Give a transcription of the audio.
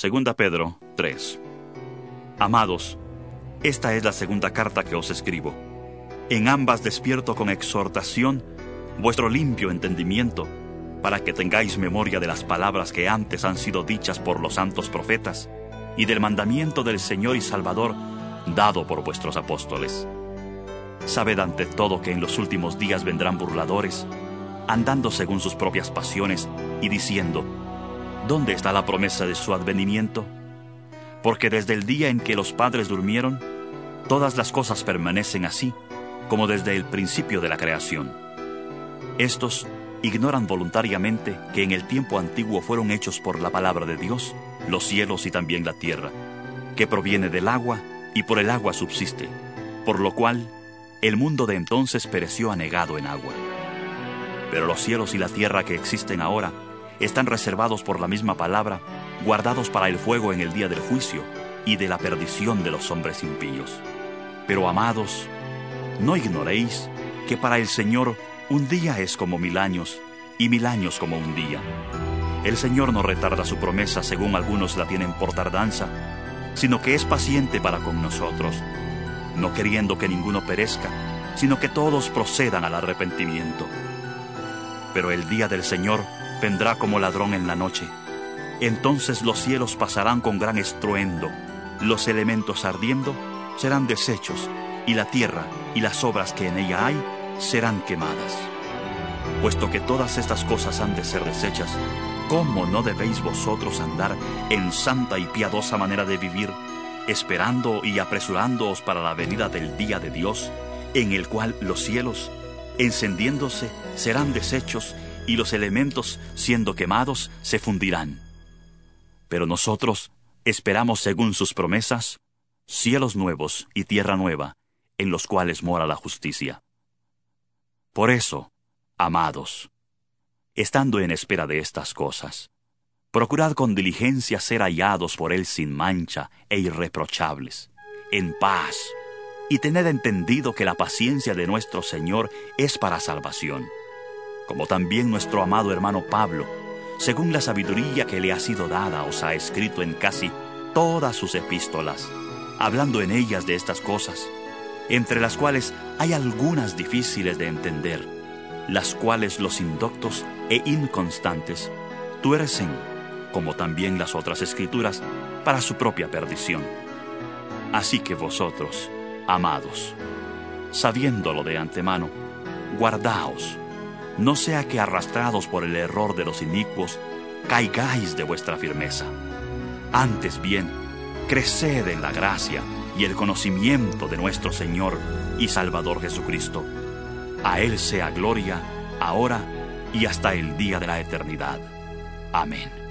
Segunda Pedro 3. Amados, esta es la segunda carta que os escribo. En ambas despierto con exhortación vuestro limpio entendimiento, para que tengáis memoria de las palabras que antes han sido dichas por los santos profetas, y del mandamiento del Señor y Salvador dado por vuestros apóstoles. Sabed ante todo que en los últimos días vendrán burladores, andando según sus propias pasiones y diciendo: ¿dónde está la promesa de su advenimiento? Porque desde el día en que los padres durmieron, todas las cosas permanecen así, como desde el principio de la creación. Estos ignoran voluntariamente que en el tiempo antiguo fueron hechos por la palabra de Dios los cielos y también la tierra, que proviene del agua y por el agua subsiste, por lo cual el mundo de entonces pereció anegado en agua. Pero los cielos y la tierra que existen ahora están reservados por la misma palabra, guardados para el fuego en el día del juicio y de la perdición de los hombres impíos. Pero amados, no ignoréis que para el Señor un día es como 1000 años, y 1000 años como un día. El Señor no retarda su promesa, según algunos la tienen por tardanza, sino que es paciente para con nosotros, no queriendo que ninguno perezca, sino que todos procedan al arrepentimiento. Pero el día del Señor vendrá como ladrón en la noche. Entonces los cielos pasarán con gran estruendo, los elementos ardiendo serán deshechos, y la tierra y las obras que en ella hay serán quemadas. Puesto que todas estas cosas han de ser deshechas, ¿cómo no debéis vosotros andar en santa y piadosa manera de vivir, esperando y apresurándoos para la venida del día de Dios, en el cual los cielos, encendiéndose, serán deshechos, y los elementos, siendo quemados, se fundirán? Pero nosotros esperamos, según sus promesas, cielos nuevos y tierra nueva, en los cuales mora la justicia. Por eso, amados, estando en espera de estas cosas, procurad con diligencia ser hallados por Él sin mancha e irreprochables, en paz, y tened entendido que la paciencia de nuestro Señor es para salvación, como también nuestro amado hermano Pablo, según la sabiduría que le ha sido dada, os ha escrito en casi todas sus epístolas, hablando en ellas de estas cosas, entre las cuales hay algunas difíciles de entender, las cuales los indoctos e inconstantes tuercen, como también las otras escrituras, para su propia perdición. Así que vosotros, amados, sabiéndolo de antemano, guardaos, no sea que arrastrados por el error de los inicuos, caigáis de vuestra firmeza. Antes bien, creced en la gracia y el conocimiento de nuestro Señor y Salvador Jesucristo. A Él sea gloria, ahora y hasta el día de la eternidad. Amén.